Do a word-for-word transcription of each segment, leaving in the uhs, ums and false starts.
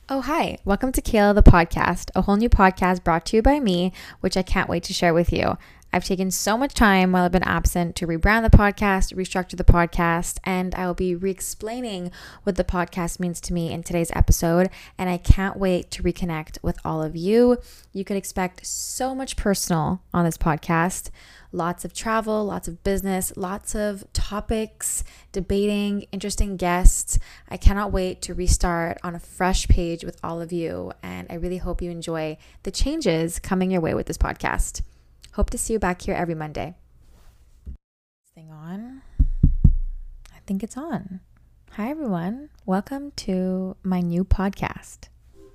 Oh, hi. Welcome to Kayla the podcast, a whole new podcast brought to you by me, which I can't wait to share with you. I've taken so much time while I've been absent to rebrand the podcast, restructure the podcast, and I will be re-explaining what the podcast means to me in today's episode, and I can't wait to reconnect with all of you. You can expect so much personal on this podcast. Lots of travel, lots of business, lots of topics, debating, interesting guests. I cannot wait to restart on a fresh page with all of you, and I really hope you enjoy the changes coming your way with this podcast. Hope to see you back here every Monday. Thing on? I think it's on. Hi, everyone. Welcome to my new podcast.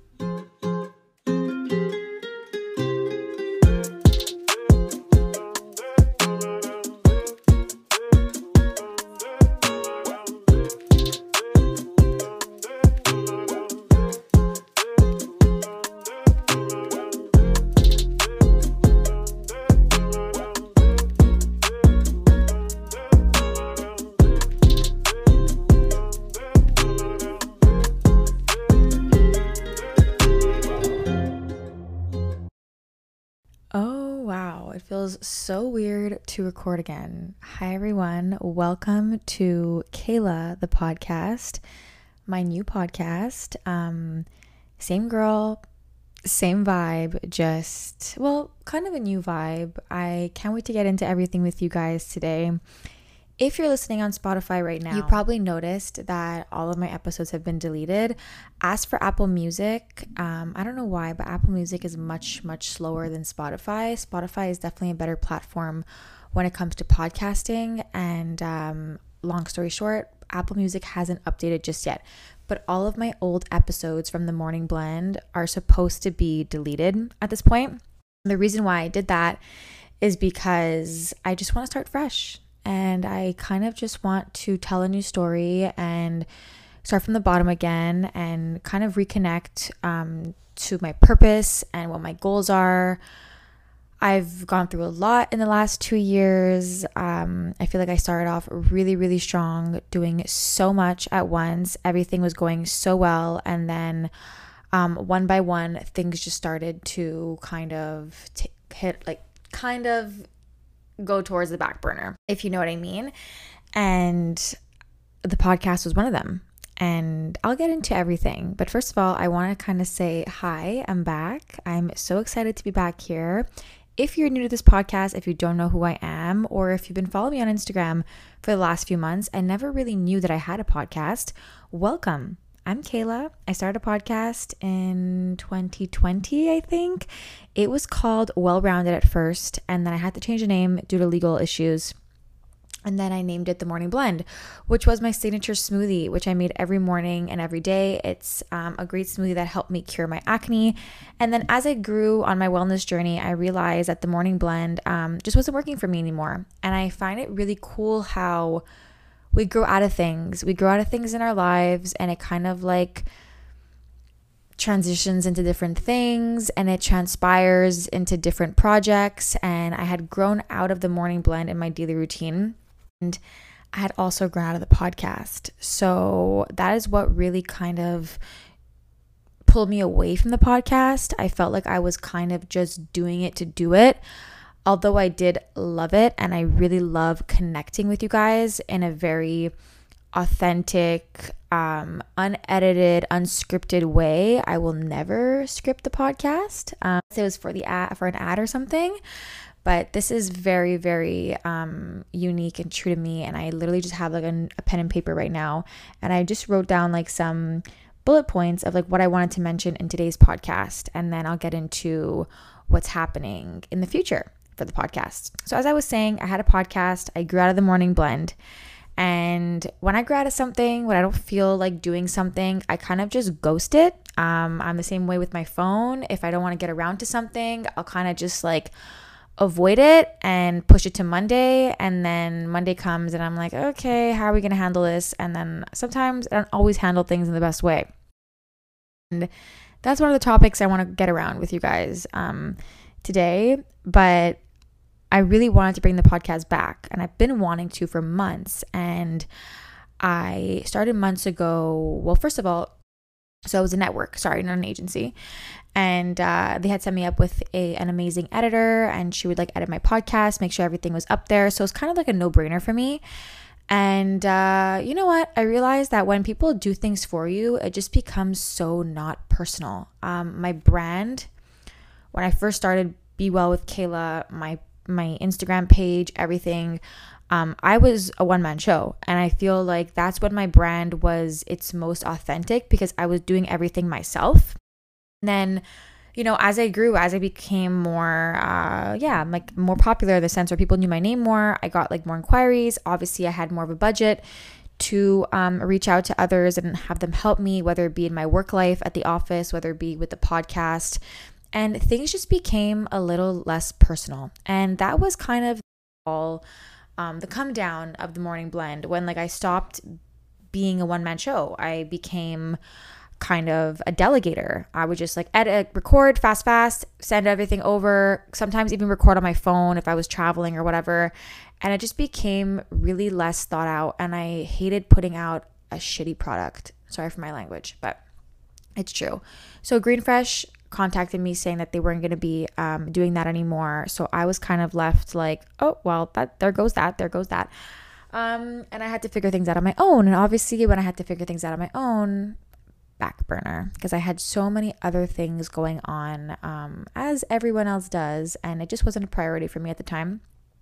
It feels so weird to record again. Hi, everyone. Welcome to Kayla, the podcast, my new podcast. Um, same girl, same vibe, just, well, kind of a new vibe. I can't wait to get into everything with you guys today. If you're listening on Spotify right now, you probably noticed that all of my episodes have been deleted. As for Apple Music, um, I don't know why, but Apple Music is much, much slower than Spotify. Spotify is definitely a better platform when it comes to podcasting. And um, long story short, Apple Music hasn't updated just yet. But all of my old episodes from the Morning Blend are supposed to be deleted at this point. The reason why I did that is because I just want to start fresh. And I kind of just want to tell a new story and start from the bottom again and kind of reconnect um, to my purpose and what my goals are. I've gone through a lot in the last two years. Um, I feel like I started off really, really strong, doing so much at once. Everything was going so well. And then um, one by one, things just started to kind of t- hit, like kind of go towards the back burner, if you know what I mean. And the podcast was one of them. And I'll get into everything. But first of all, I want to kind of say hi, I'm back. I'm so excited to be back here. If you're new to this podcast, if you don't know who I am, or if you've been following me on Instagram for the last few months and never really knew that I had a podcast, welcome. I'm Kayla. I started a podcast in twenty twenty, I think. It was called Well Rounded at first, and then I had to change the name due to legal issues. And then I named it The Morning Blend, which was my signature smoothie, which I made every morning and every day. It's um, a great smoothie that helped me cure my acne. And then as I grew on my wellness journey, I realized that The Morning Blend um, just wasn't working for me anymore. And I find it really cool how we grow out of things. We grow out of things in our lives, and it kind of like transitions into different things, and it transpires into different projects. And I had grown out of the Morning Blend in my daily routine, and I had also grown out of the podcast. So that is what really kind of pulled me away from the podcast. I felt like I was kind of just doing it to do it. Although I did love it, and I really love connecting with you guys in a very authentic, um, unedited, unscripted way. I will never script the podcast. Um, it was for the ad, for an ad or something, but this is very, very um, unique and true to me. And I literally just have like a, a pen and paper right now, and I just wrote down like some bullet points of like what I wanted to mention in today's podcast, and then I'll get into what's happening in the future for the podcast. So as I was saying, I had a podcast. I grew out of the Morning Blend. And when I grew out of something, when I don't feel like doing something, I kind of just ghost it. Um, I'm the same way with my phone. If I don't want to get around to something, I'll kind of just like avoid it and push it to Monday. And then Monday comes and I'm like, okay, how are we going to handle this? And then sometimes I don't always handle things in the best way. And that's one of the topics I want to get around with you guys um, today. But I really wanted to bring the podcast back, and I've been wanting to for months. And I started months ago. Well, first of all, So it was a network, sorry, not an agency. And uh, they had set me up with a an amazing editor, and she would like edit my podcast, make sure everything was up there. So it's kind of like a no-brainer for me. And uh, you know what? I realized that when people do things for you, it just becomes so not personal. Um, my brand, when I first started Be Well with Kayla, my my Instagram page, everything, um, I was a one-man show. And I feel like that's when my brand was its most authentic, because I was doing everything myself. And then, you know, as I grew, as I became more, uh, yeah, like more popular in the sense where people knew my name more, I got like more inquiries. Obviously, I had more of a budget to um, reach out to others and have them help me, whether it be in my work life at the office, whether it be with the podcast. And things just became a little less personal. And that was kind of all um, the come down of the Morning Blend, when like I stopped being a one-man show. I became kind of a delegator. I would just like edit, record fast, fast, send everything over, sometimes even record on my phone if I was traveling or whatever. And it just became really less thought out. And I hated putting out a shitty product. Sorry for my language, but it's true. So Green Fresh contacted me saying that they weren't going to be um, doing that anymore. So I was kind of left like, oh, well, that there goes that, there goes that. Um, and I had to figure things out on my own. And obviously when I had to figure things out on my own, back burner, because I had so many other things going on, um, as everyone else does, and it just wasn't a priority for me at the time.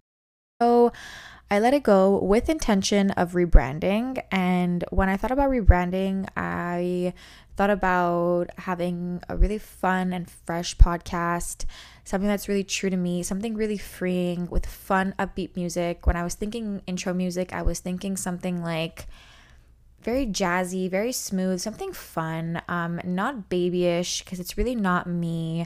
So I let it go with intention of rebranding. And when I thought about rebranding, I thought about having a really fun and fresh podcast, something that's really true to me, something really freeing with fun, upbeat music. When I was thinking intro music, I was thinking something like very jazzy, very smooth, something fun, um, not babyish, because it's really not me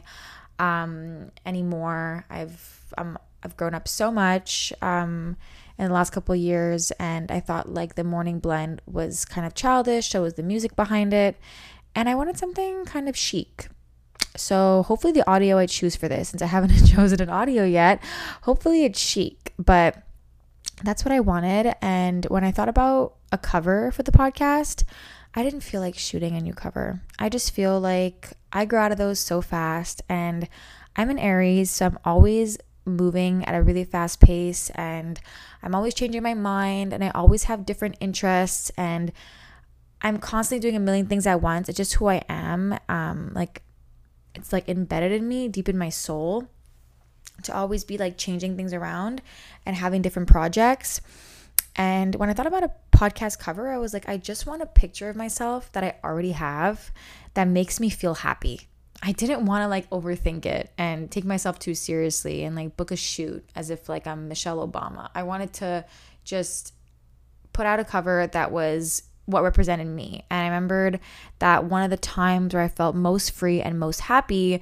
um, anymore. I've um, I've grown up so much um, in the last couple of years, and I thought like the Morning Blend was kind of childish, so was the music behind it, and I wanted something kind of chic. So hopefully the audio I choose for this, since I haven't chosen an audio yet, hopefully it's chic, but that's what I wanted. And when I thought about a cover for the podcast, I didn't feel like shooting a new cover. I just feel like I grew out of those so fast, and I'm an Aries, so I'm always moving at a really fast pace, and I'm always changing my mind, and I always have different interests, and I'm constantly doing a million things at once. It's just who I am. Um, like it's like embedded in me, deep in my soul, to always be like changing things around and having different projects. And when I thought about a podcast cover, I was like, I just want a picture of myself that I already have that makes me feel happy. I didn't want to like overthink it and take myself too seriously and like book a shoot as if like I'm Michelle Obama. I wanted to just put out a cover that was what represented me. And I remembered that one of the times where I felt most free and most happy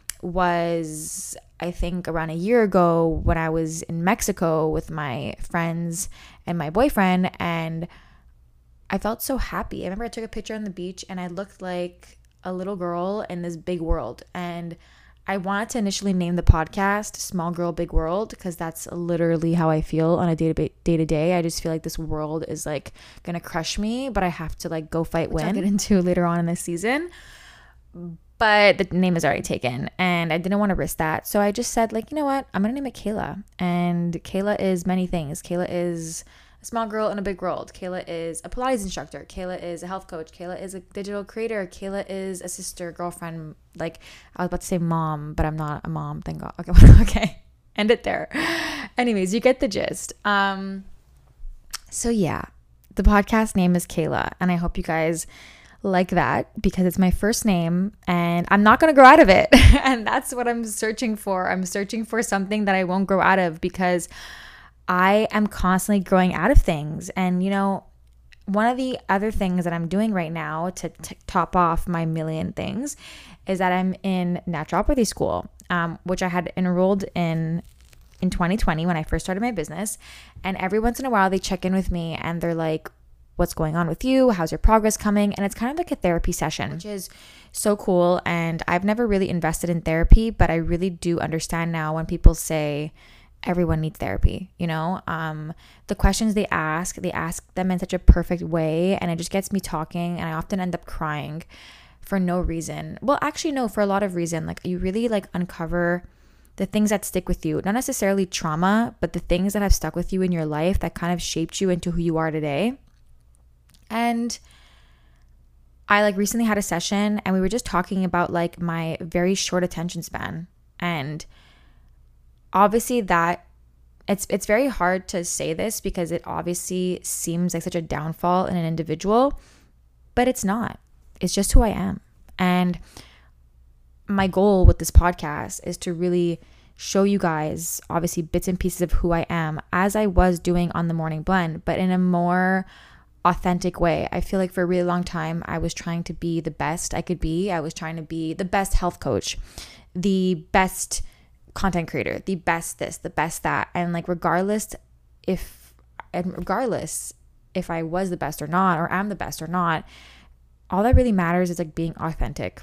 was, I think, around a year ago when I was in Mexico with my friends and my boyfriend, and I felt so happy. I remember I took a picture on the beach and I looked like a little girl in this big world, and I wanted to initially name the podcast Small Girl Big World, because that's literally how I feel on a day to day to day. I just feel like this world is like gonna crush me, but I have to like go fight win. Which I'll get into later on in this season. But the name is already taken, and I didn't want to risk that. So I just said, like, you know what? I'm going to name it Kayla. And Kayla is many things. Kayla is a small girl in a big world. Kayla is a Pilates instructor. Kayla is a health coach. Kayla is a digital creator. Kayla is a sister, girlfriend. Like, I was about to say mom, but I'm not a mom. Thank God. Okay. Okay. End it there. Anyways, you get the gist. Um, so yeah, the podcast name is Kayla, and I hope you guys like that, because it's my first name and I'm not going to grow out of it. And that's what I'm searching for. I'm searching for something that I won't grow out of, because I am constantly growing out of things. And, you know, one of the other things that I'm doing right now to t- top off my million things is that I'm in naturopathy school, um, which I had enrolled in in twenty twenty when I first started my business. And every once in a while they check in with me and they're like, what's going on with you? How's your progress coming? And it's kind of like a therapy session, which is so cool. And I've never really invested in therapy, but I really do understand now when people say everyone needs therapy, you know? Um, the questions they ask, they ask them in such a perfect way, and it just gets me talking, and I often end up crying for no reason. Well, actually, no, for a lot of reason. Like you really like uncover the things that stick with you, not necessarily trauma, but the things that have stuck with you in your life that kind of shaped you into who you are today. And I like recently had a session and we were just talking about like my very short attention span. And obviously that it's it's very hard to say this because it obviously seems like such a downfall in an individual, but it's not. It's just who I am. And my goal with this podcast is to really show you guys obviously bits and pieces of who I am as I was doing on the Morning Blend, but in a more authentic way. I feel like for a really long time, I was trying to be the best I could be. I was trying to be the best health coach, the best content creator, the best this, the best that. And like, regardless if, and regardless if I was the best or not, or am the best or not, all that really matters is like being authentic.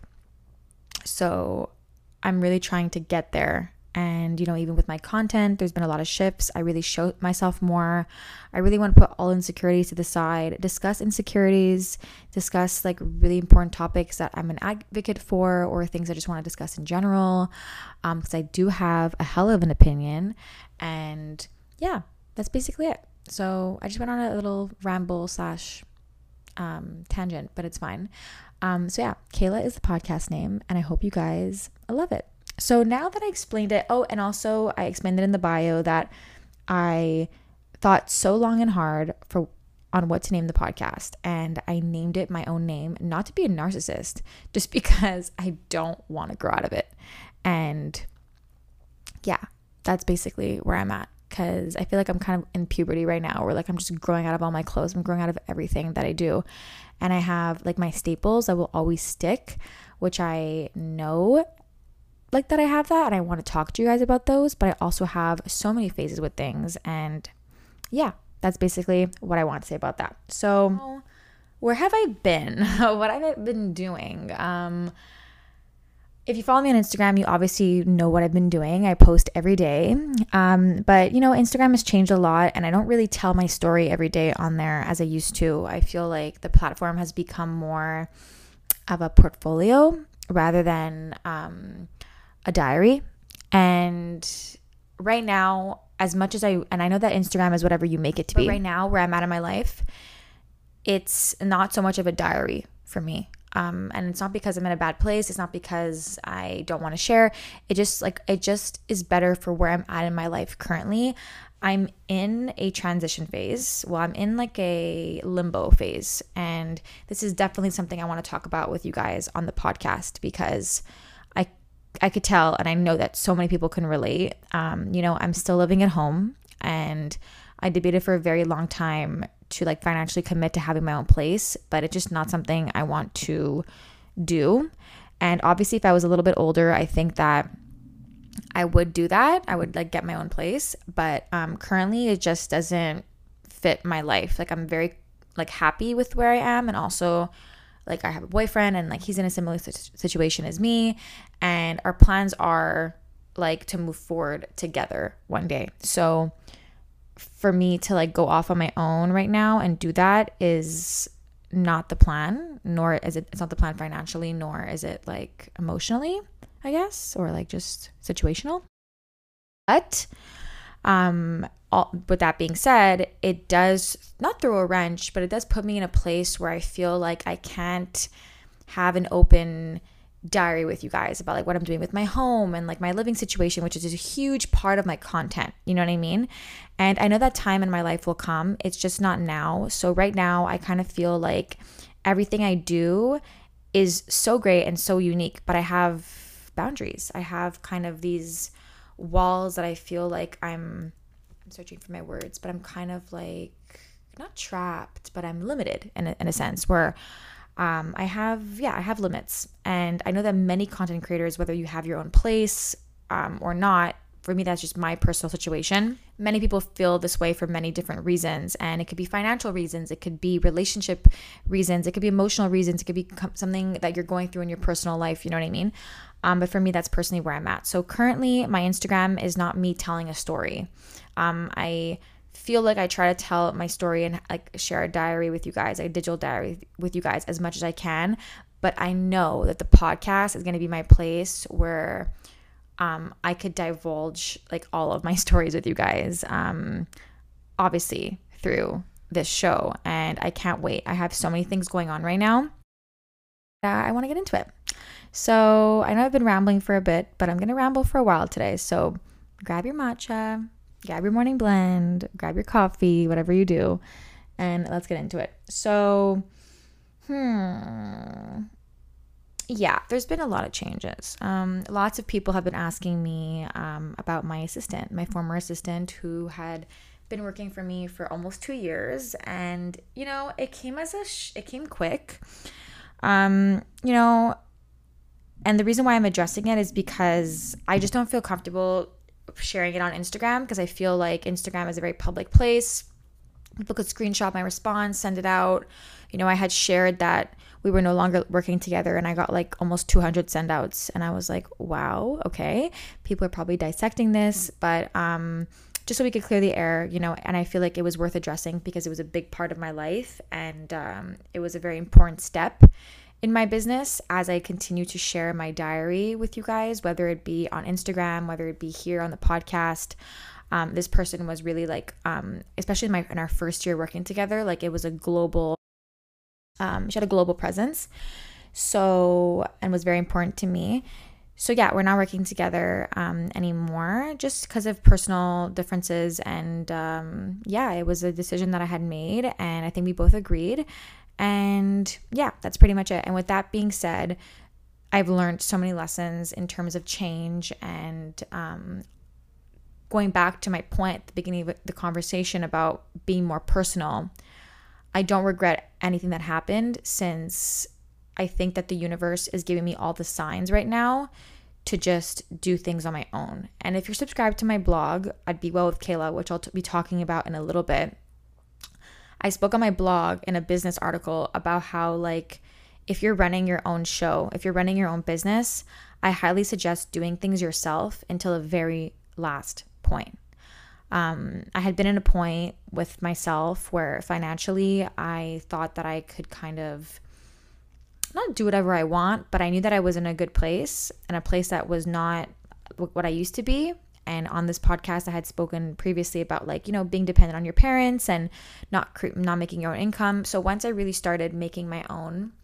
So I'm really trying to get there. And, you know, even with my content, there's been a lot of shifts. I really show myself more. I really want to put all insecurities to the side, discuss insecurities, discuss like really important topics that I'm an advocate for, or things I just want to discuss in general. Um, because I do have a hell of an opinion. And yeah, that's basically it. So I just went on a little ramble slash um, tangent, but it's fine. Um, so yeah, Kayla is the podcast name, and I hope you guys love it. So now that I explained it, oh, and also I explained it in the bio that I thought so long and hard for on what to name the podcast, and I named it my own name, not to be a narcissist, just because I don't want to grow out of it. And yeah, that's basically where I'm at, because I feel like I'm kind of in puberty right now, where like I'm just growing out of all my clothes. I'm growing out of everything that I do. And I have like my staples that will always stick, which I know like that I have that, and I want to talk to you guys about those, but I also have so many phases with things. And yeah, that's basically what I want to say about that. So where have I been? What have I been doing? Um, if you follow me on Instagram, you obviously know what I've been doing. I post every day. Um, but you know, Instagram has changed a lot, and I don't really tell my story every day on there as I used to. I feel like the platform has become more of a portfolio rather than um, a diary. And right now, as much as I, and I know that Instagram is whatever you make it to be, but right now where I'm at in my life, it's not so much of a diary for me. Um, and it's not because I'm in a bad place. It's not because I don't want to share. It just like, it just is better for where I'm at in my life currently. I'm in a transition phase. Well, I'm in like a limbo phase. And this is definitely something I want to talk about with you guys on the podcast, because I I could tell, and I know that so many people can relate. Um, you know, I'm still living at home, and I debated for a very long time to like financially commit to having my own place, but it's just not something I want to do. And obviously, if I was a little bit older, I think that I would do that. I would like get my own place, but um, currently it just doesn't fit my life. Like I'm very like happy with where I am, and also like I have a boyfriend, and like he's in a similar situation as me, and our plans are like to move forward together one day. So for me to like go off on my own right now and do that is not the plan, nor is it, it's not the plan financially, nor is it like emotionally, I guess, or like just situational. But um all, with that being said, it does not throw a wrench, but it does put me in a place where I feel like I can't have an open diary with you guys about like what I'm doing with my home and like my living situation, which is a huge part of my content. You know what I mean? And I know that time in my life will come. It's just not now. So right now, I kind of feel like everything I do is so great and so unique, but I have boundaries. I have kind of these walls that I feel like I'm, I'm searching for my words, but I'm kind of like not trapped, but I'm limited in a, in a sense where um, I have, yeah, I have limits. And I know that many content creators, whether you have your own place um, or not, for me, that's just my personal situation. Many people feel this way for many different reasons, and it could be financial reasons, it could be relationship reasons, it could be emotional reasons, it could be something that you're going through in your personal life, you know what I mean? Um, but for me, that's personally where I'm at. So currently, my Instagram is not me telling a story. Um, I feel like I try to tell my story and like share a diary with you guys, a digital diary with you guys as much as I can. but I know that the podcast is going to be my place where um, I could divulge like all of my stories with you guys, um, obviously through this show. And I can't wait. I have so many things going on right now. Uh, I want to get into it. So I know I've been rambling for a bit, but I'm going to ramble for a while today. So grab your matcha, grab your morning blend, grab your coffee, whatever you do, and let's get into it. So, hmm, yeah, there's been a lot of changes. Um, lots of people have been asking me um, about my assistant, my former assistant, who had been working for me for almost two years, and you know, it came as a sh- it came quick. Um, you know, and the reason why I'm addressing it is because I just don't feel comfortable sharing it on Instagram, because I feel like Instagram is a very public place. People could screenshot my response, send it out. You know, I had shared that we were no longer working together, and I got like almost two hundred send outs, and I was like, wow, okay. People are probably dissecting this, but um, just so we could clear the air, you know, and I feel like it was worth addressing because it was a big part of my life, and um, it was a very important step in my business as I continue to share my diary with you guys, whether it be on Instagram, whether it be here on the podcast. Um, this person was really like, um, especially in, my, in our first year working together, like it was a global, um, she had a global presence. So, and was very important to me. So yeah, we're not working together um, anymore just because of personal differences. And um, yeah, it was a decision that I had made, and I think we both agreed. And yeah, that's pretty much it. And with that being said, I've learned so many lessons in terms of change, and um, going back to my point at the beginning of the conversation about being more personal, I don't regret anything that happened, since I think that the universe is giving me all the signs right now to just do things on my own. And if you're subscribed to my blog, I'd Be Well with Kayla, which I'll t- be talking about in a little bit, I spoke on my blog in a business article about how, like, if you're running your own show, if you're running your own business, I highly suggest doing things yourself until the very last point. Um, I had been in a point with myself where financially I thought that I could kind of not do whatever I want, but I knew that I was in a good place, and a place that was not what I used to be. And on this podcast, I had spoken previously about, like, you know, being dependent on your parents and not cre- not making your own income. So once I really started making my own,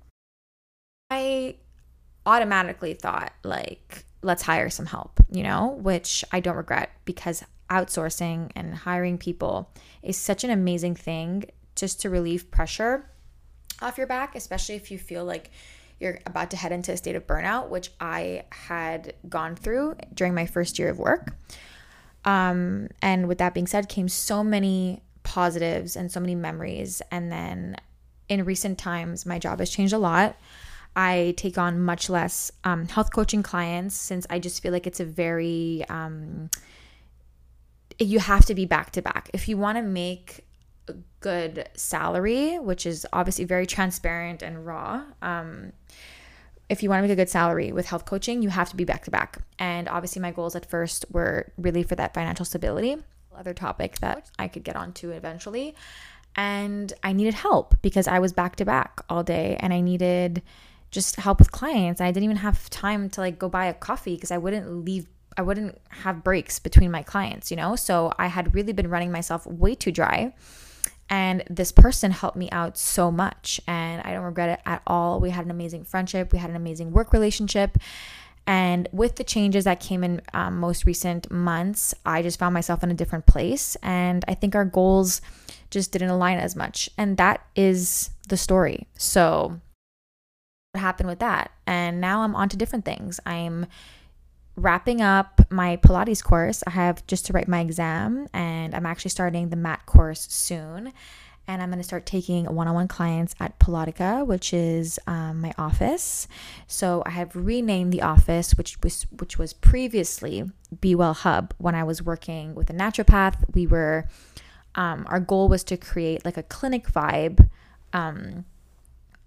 I automatically thought, like, let's hire some help, you know, which I don't regret, because outsourcing and hiring people is such an amazing thing just to relieve pressure off your back, especially if you feel like you're about to head into a state of burnout, which I had gone through during my first year of work. Um, and with that being said, came so many positives and so many memories. And then in recent times, my job has changed a lot. I take on much less um, health coaching clients, since I just feel like it's a very, um, you have to be back to back. If you want to make a good salary, which is obviously very transparent and raw, um, if you want to make a good salary with health coaching, you have to be back to back. And obviously my goals at first were really for that financial stability, other topic that I could get onto eventually. And I needed help because I was back to back all day, and I needed just help with clients. I didn't even have time to like go buy a coffee because I wouldn't leave, I wouldn't have breaks between my clients, you know? So I had really been running myself way too dry. And this person helped me out so much, and I don't regret it at all. We had an amazing friendship. We had an amazing work relationship. And with the changes that came in um, most recent months, I just found myself in a different place. And I think our goals just didn't align as much. And that is the story. So what happened with that? And now I'm on to different things. I'm wrapping up my Pilates course. I have just to write my exam, and I'm actually starting the mat course soon. And I'm going to start taking one-on-one clients at Pilatica, which is um, my office. So I have renamed the office, which was which was previously Be Well Hub. When I was working with a naturopath, we were um, our goal was to create like a clinic vibe, um,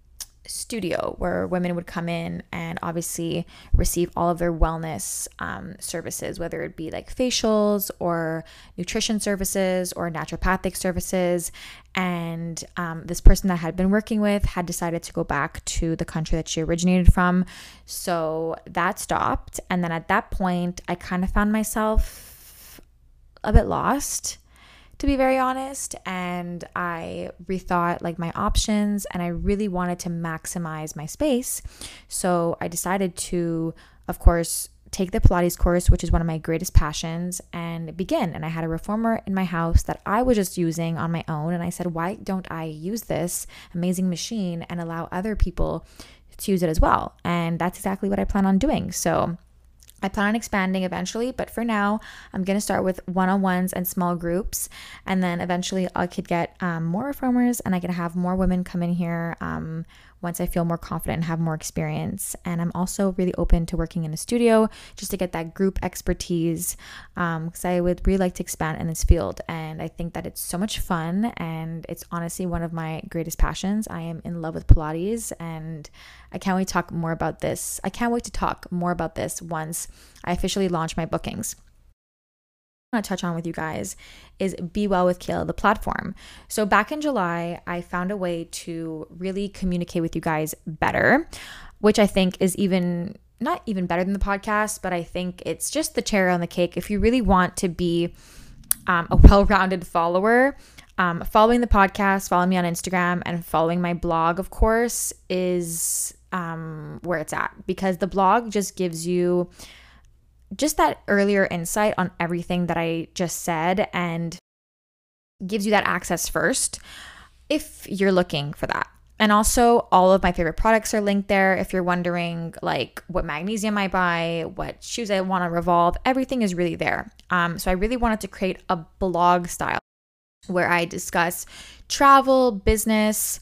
studio where women would come in and obviously receive all of their wellness um, services, whether it be like facials or nutrition services or naturopathic services. And um, this person that I had been working with had decided to go back to the country that she originated from. So that stopped. And then at that point, I kind of found myself a bit lost, to be very honest, and I rethought like my options, and I really wanted to maximize my space. So I decided to, of course, take the Pilates course, which is one of my greatest passions, and begin. And I had a reformer in my house that I was just using on my own, and I said, why don't I use this amazing machine and allow other people to use it as well? And that's exactly what I plan on doing. So I plan on expanding eventually, but for now, I'm going to start with one-on-ones and small groups. And then eventually I could get um, more reformers, and I could have more women come in here um, once I feel more confident and have more experience. And I'm also really open to working in a studio just to get that group expertise, because um, I would really like to expand in this field. And I think that it's so much fun, and it's honestly one of my greatest passions. I am in love with Pilates, and I can't wait to talk more about this. I can't wait to talk more about this once I officially launch my bookings. I want to touch on with you guys is Be Well with Kayla, the platform. So back in July, I found a way to really communicate with you guys better, which I think is even not even better than the podcast, but I think it's just the cherry on the cake. If you really want to be um, a well-rounded follower, um, following the podcast, following me on Instagram, and following my blog, of course, is um, where it's at, because the blog just gives you just that earlier insight on everything that I just said and gives you that access first if you're looking for that. And also all of my favorite products are linked there. If you're wondering like what magnesium I buy, what shoes I want to revolve, everything is really there. Um, so I really wanted to create a blog style where I discuss travel, business,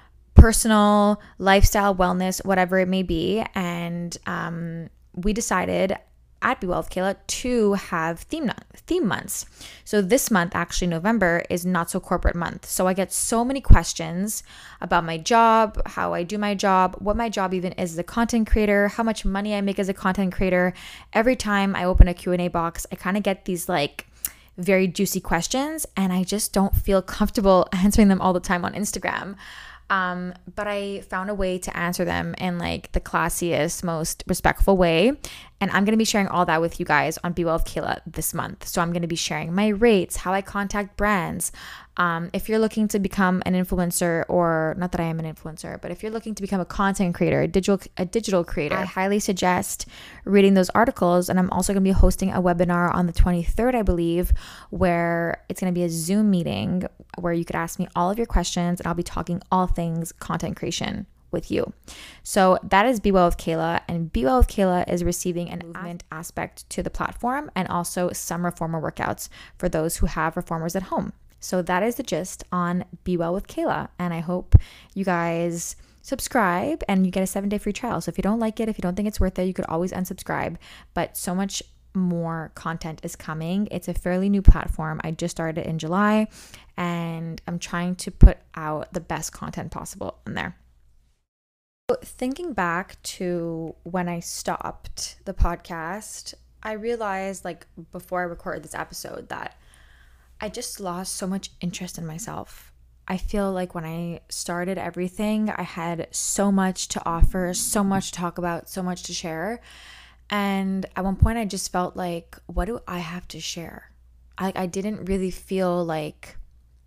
personal, lifestyle, wellness, whatever it may be. And um, we decided at Be Well with Kayla to have theme theme months. So this month, actually November, is Not So Corporate Month. So I get so many questions about my job, how I do my job, what my job even is as a content creator, how much money I make as a content creator. Every time I open a Q and A box, I kind of get these like very juicy questions, and I just don't feel comfortable answering them all the time on Instagram. Um, but I found a way to answer them in like the classiest, most respectful way. And I'm going to be sharing all that with you guys on Be Well with Kayla this month. So I'm going to be sharing my rates, how I contact brands. Um, if you're looking to become an influencer, or not that I am an influencer, but if you're looking to become a content creator, a digital, a digital creator, I highly suggest reading those articles. And I'm also going to be hosting a webinar on the twenty-third, I believe, where it's going to be a Zoom meeting where you could ask me all of your questions, and I'll be talking all things content creation with you. So that is Be Well with Kayla, and Be Well with Kayla is receiving an movement aspect to the platform, and also some reformer workouts for those who have reformers at home. So that is the gist on Be Well with Kayla, and I hope you guys subscribe and you get a seven day free trial. So if you don't like it, if you don't think it's worth it, you could always unsubscribe, but so much more content is coming. It's a fairly new platform. I just started it in July, and I'm trying to put out the best content possible in there. So thinking back to when I stopped the podcast, I realized like before I recorded this episode that I just lost so much interest in myself. I feel like when I started everything, I had so much to offer, so much to talk about, so much to share. And at one point I just felt like, what do I have to share? I, I didn't really feel like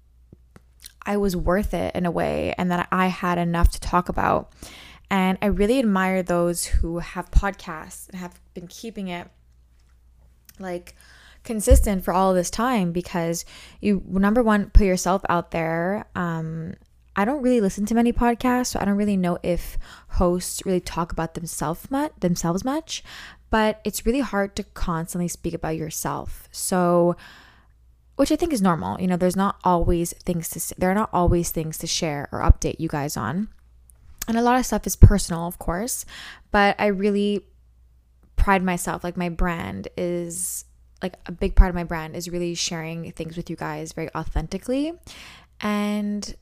I was worth it in a way, and that I had enough to talk about. And I really admire those who have podcasts and have been keeping it like consistent for all of this time, because you, number one, put yourself out there. Um, I don't really listen to many podcasts, so I don't really know if hosts really talk about themselves much, themselves much, but it's really hard to constantly speak about yourself. So, which I think is normal. You know, there's not always things to, there are not always things to share or update you guys on. And a lot of stuff is personal, of course, but I really pride myself. Like my brand is like a big part of my brand is really sharing things with you guys very authentically. And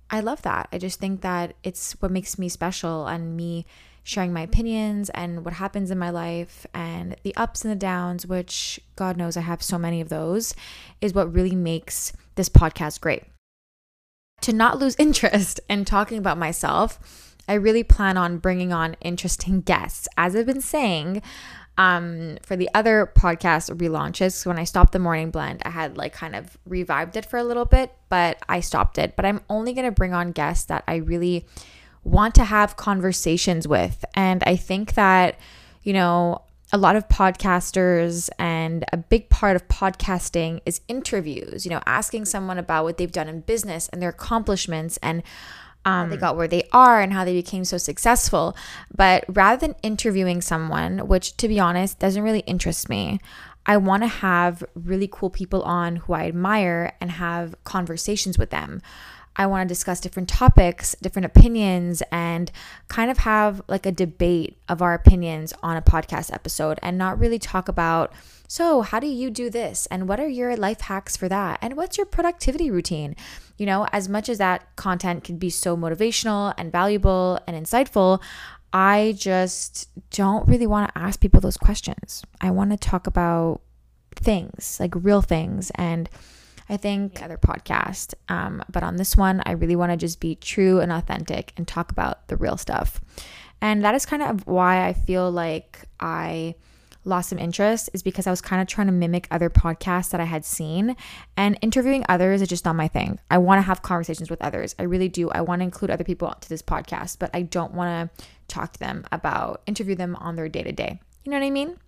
I love that. I just think that it's what makes me special, and me sharing my opinions and what happens in my life and the ups and the downs, which God knows I have so many of those, is what really makes this podcast great. To not lose interest in talking about myself, I really plan on bringing on interesting guests. As I've been saying, um, for the other podcast relaunches, when I stopped the morning blend, I had like kind of revived it for a little bit, but I stopped it. But I'm only going to bring on guests that I really want to have conversations with. And I think that, you know, a lot of podcasters, and a big part of podcasting is interviews, you know, asking someone about what they've done in business and their accomplishments, and um, how they got where they are and how they became so successful. But rather than interviewing someone, which to be honest doesn't really interest me, I want to have really cool people on who I admire and have conversations with them. I want to discuss different topics, different opinions, and kind of have like a debate of our opinions on a podcast episode, and not really talk about, so how do you do this? And what are your life hacks for that? And what's your productivity routine? You know, as much as that content can be so motivational and valuable and insightful, I just don't really want to ask people those questions. I want to talk about things, like real things, and I think other podcast. Um, but on this one, I really want to just be true and authentic and talk about the real stuff. And that is kind of why I feel like I lost some interest, is because I was kind of trying to mimic other podcasts that I had seen, and interviewing others is just not my thing. I want to have conversations with others. I really do. I want to include other people to this podcast, but I don't want to talk to them about, interview them on their day to day. You know what I mean?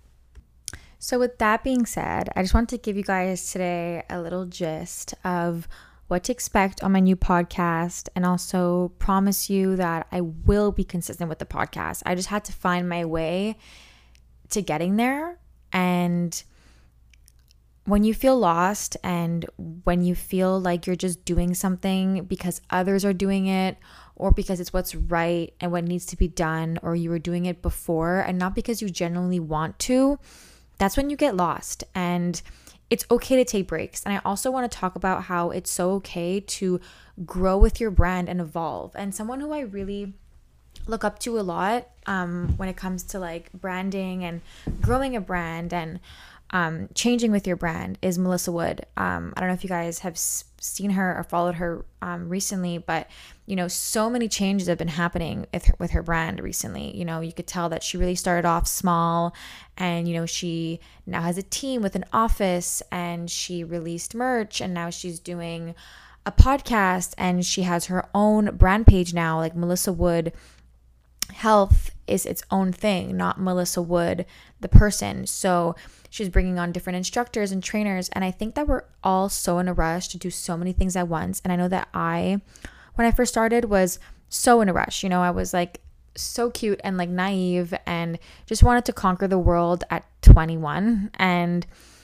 So with that being said, I just want to give you guys today a little gist of what to expect on my new podcast, and also promise you that I will be consistent with the podcast. I just had to find my way to getting there. And when you feel lost, and when you feel like you're just doing something because others are doing it, or because it's what's right and what needs to be done, or you were doing it before and not because you genuinely want to, that's when you get lost. And it's okay to take breaks. And I also want to talk about how it's so okay to grow with your brand and evolve. And someone who I really look up to a lot um, when it comes to like branding and growing a brand and um, changing with your brand is Melissa Wood. Um, I don't know if you guys have s- seen her or followed her um, recently, but you know, so many changes have been happening with her, with her brand recently. You know, you could tell that she really started off small, and you know, she now has a team with an office, and she released merch, and now she's doing a podcast, and she has her own brand page now. Like Melissa Wood Health is its own thing, not Melissa Wood the person. So she's bringing on different instructors and trainers, and I think that we're all so in a rush to do so many things at once. And I know that I, when I first started, was so in a rush. You know, I was like so cute and like naive and just wanted to conquer the world at twenty-one. And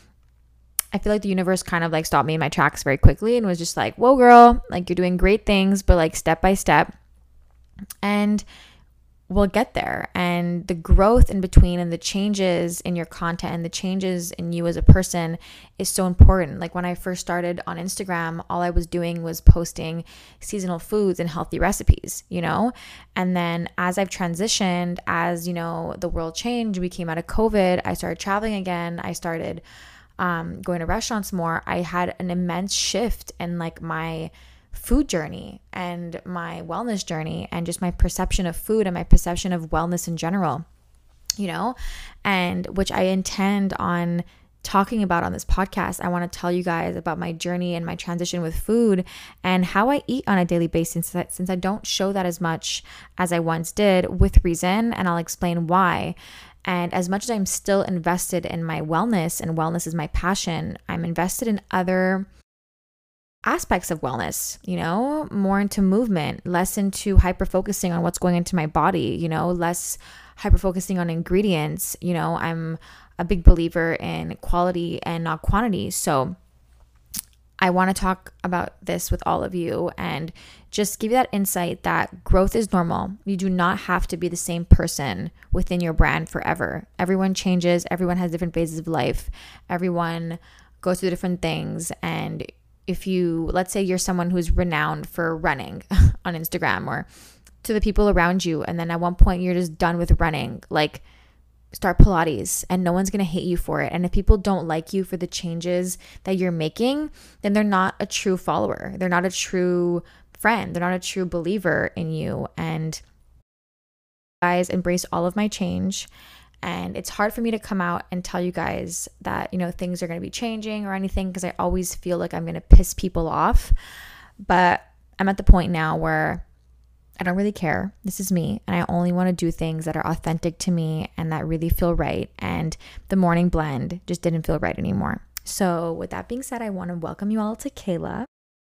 I feel like the universe kind of like stopped me in my tracks very quickly and was just like, whoa girl, like you're doing great things, but like step by step. And we'll get there. And the growth in between, and the changes in your content, and the changes in you as a person is so important. Like when I first started on Instagram, all I was doing was posting seasonal foods and healthy recipes, you know? And then as I've transitioned, as you know, the world changed, we came out of COVID, I started traveling again, I started um, going to restaurants more. I had an immense shift in like my food journey and my wellness journey, and just my perception of food and my perception of wellness in general, you know, and which I intend on talking about on this podcast. I want to tell you guys about my journey and my transition with food and how I eat on a daily basis, since I don't show that as much as I once did, with reason, and I'll explain why. And as much as I'm still invested in my wellness, and wellness is my passion, I'm invested in other aspects of wellness, you know, more into movement, less into hyper focusing on what's going into my body, you know, less hyper focusing on ingredients. You know, I'm a big believer in quality and not quantity. So I want to talk about this with all of you and just give you that insight that growth is normal. You do not have to be the same person within your brand forever. Everyone changes. Everyone has different phases of life. Everyone goes through different things, and if you, let's say you're someone who's renowned for running on Instagram or to the people around you, and then at one point you're just done with running, like start Pilates and no one's going to hate you for it. And if people don't like you for the changes that you're making, then they're not a true follower. They're not a true friend. They're not a true believer in you. And guys, embrace all of my change. And it's hard for me to come out and tell you guys that, you know, things are going to be changing or anything, because I always feel like I'm going to piss people off. But I'm at the point now where I don't really care. This is me. And I only want to do things that are authentic to me and that really feel right. And the morning blend just didn't feel right anymore. So with that being said, I want to welcome you all to Kayla.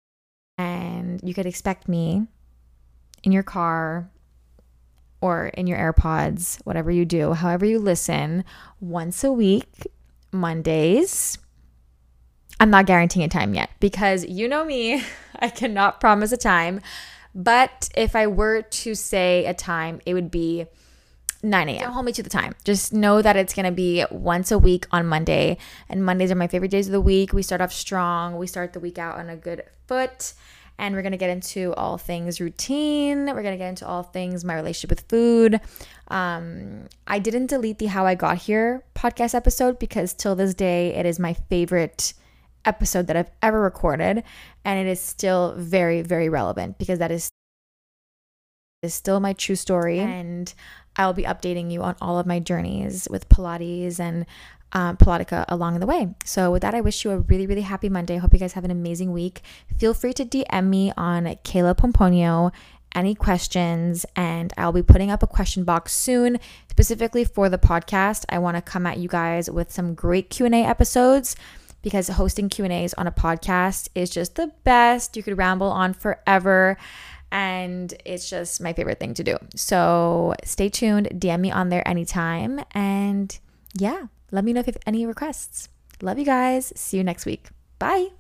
And you could expect me in your car or in your AirPods, whatever you do, however you listen, once a week, Mondays. I'm not guaranteeing a time yet because you know me, I cannot promise a time. But if I were to say a time, it would be nine a.m. Don't hold me to the time. Just know that it's going to be once a week on Monday. And Mondays are my favorite days of the week. We start off strong. We start the week out on a good foot. And we're going to get into all things routine. We're going to get into all things my relationship with food. Um, I didn't delete the How I Got Here podcast episode because till this day, it is my favorite episode that I've ever recorded. And it is still very, very relevant because that is, is still my true story. And I'll be updating you on all of my journeys with Pilates and Um, Pilatica along the way. So with that, I wish you a really, really happy Monday. I hope you guys have an amazing week. Feel free to D M me on Kayla Pomponio, any questions, and I'll be putting up a question box soon, specifically for the podcast. I want to come at you guys with some great Q and A episodes because hosting Q and A's on a podcast is just the best. You could ramble on forever. And it's just my favorite thing to do. So stay tuned. D M me on there anytime. And yeah. Let me know if you have any requests. Love you guys. See you next week. Bye.